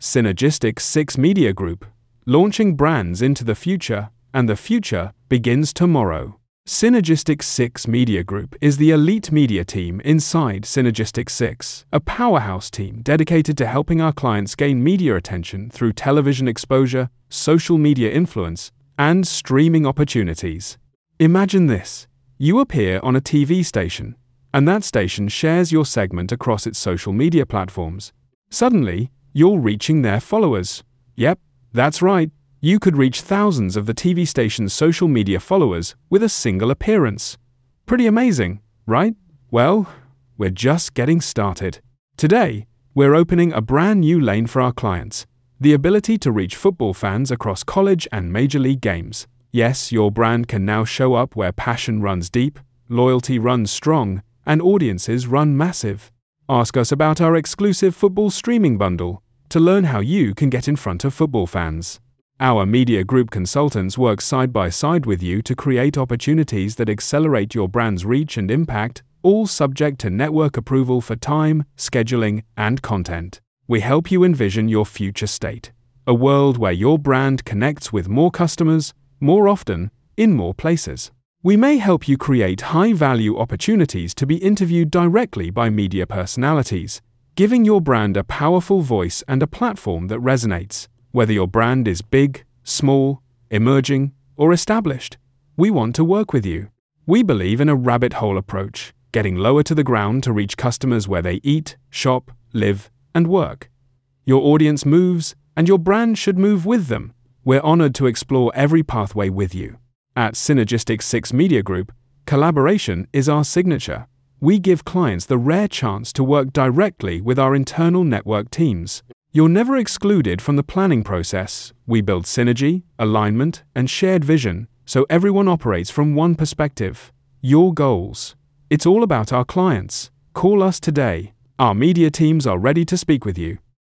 Synergistic 6 Media Group, launching brands into the future, and the future begins tomorrow. Synergistic 6 Media Group is the elite media team inside Synergistic 6, a powerhouse team dedicated to helping our clients gain media attention through television exposure, social media influence, and streaming opportunities. Imagine this. You appear on a TV station, and that station shares your segment across its social media platforms. Suddenly, you're reaching their followers. Yep, that's right. You could reach thousands of the TV station's social media followers with a single appearance. Pretty amazing, right? Well, we're just getting started. Today, we're opening a brand new lane for our clients, the ability to reach football fans across college and major league games. Yes, your brand can now show up where passion runs deep, loyalty runs strong, and audiences run massive. Ask us about our exclusive football streaming bundle to learn how you can get in front of football fans. Our media group consultants work side by side with you to create opportunities that accelerate your brand's reach and impact, all subject to network approval for time, scheduling, and content. We help you envision your future state, a world where your brand connects with more customers, more often, in more places. We may help you create high-value opportunities to be interviewed directly by media personalities, giving your brand a powerful voice and a platform that resonates. Whether your brand is big, small, emerging, or established, we want to work with you. We believe in a rabbit hole approach, getting lower to the ground to reach customers where they eat, shop, live, and work. Your audience moves, and your brand should move with them. We're honored to explore every pathway with you. At Synergistic 6 Media Group, collaboration is our signature. We give clients the rare chance to work directly with our internal network teams. You're never excluded from the planning process. We build synergy, alignment, and shared vision so everyone operates from one perspective: your goals. It's all about our clients. Call us today. Our media teams are ready to speak with you.